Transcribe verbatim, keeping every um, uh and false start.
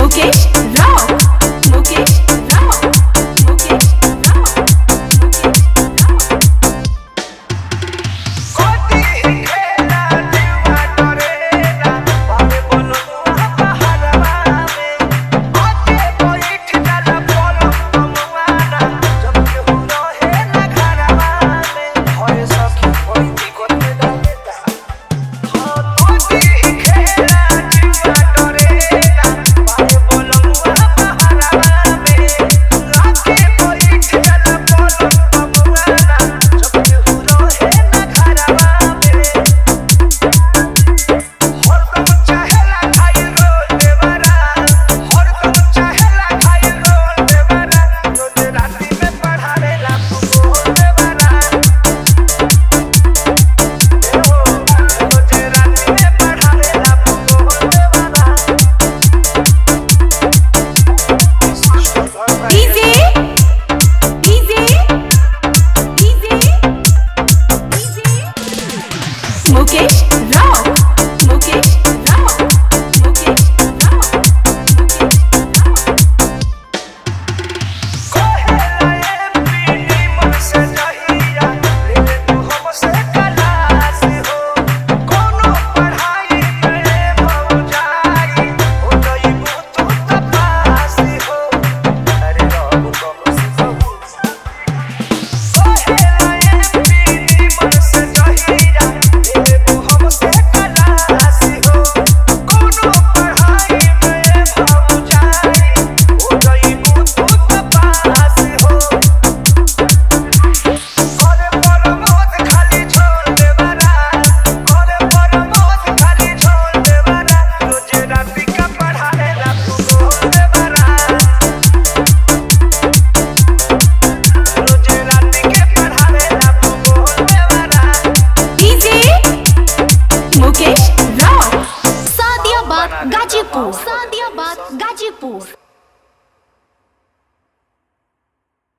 Mukesh Rock Mukesh Rock Mukesh Rock कोटी खेला जीवा डरेला बाबे बोलो पहाड़वा में आके बैठ जाला बोलो कमवाना जब केहू रहे ना घरवा में होए सखी कोई दिक्कत ना देता हां कोटी खेला जीवा डरेला बाबे बोलो पहाड़वा में आके बैठ जाला बोलो कमवाना जब केहू रहे ना घरवा में हरदम चाहेला खाई रोल देवरा हरदम चाहेला खाई रोल देवरा रोज राती में पढ़ावेला भूगोल देवरा रोज राती में पढ़ावेला भूगोल देवरा DJ DJ DJ DJ Mukesh Rock Mukesh Rock Mukesh Rock Mukesh Rock कोहेला एमपी मन से जहिया ले तू हमसे क्लास हो कोनो पढ़ाई में मौजाई हो गई तू तपास हो अरे बाबू कम से कम कोहेला एमपी मन से जहिया ले तू हमसे क्लास हो कोनो पढ़ाई में मौजाई हो गई तू तपास हो करे परमोद खाली छोड़ देवरा करे परमोद खाली छोड़ देवरा रोज राती का पढ़ावेला भूगोल देवरा रोज राती के पढ़ावेला भूगोल देवरा डीजे मुकेश रॉक सादियाबाद गाजीपुर सादियाबाद गाजीपुर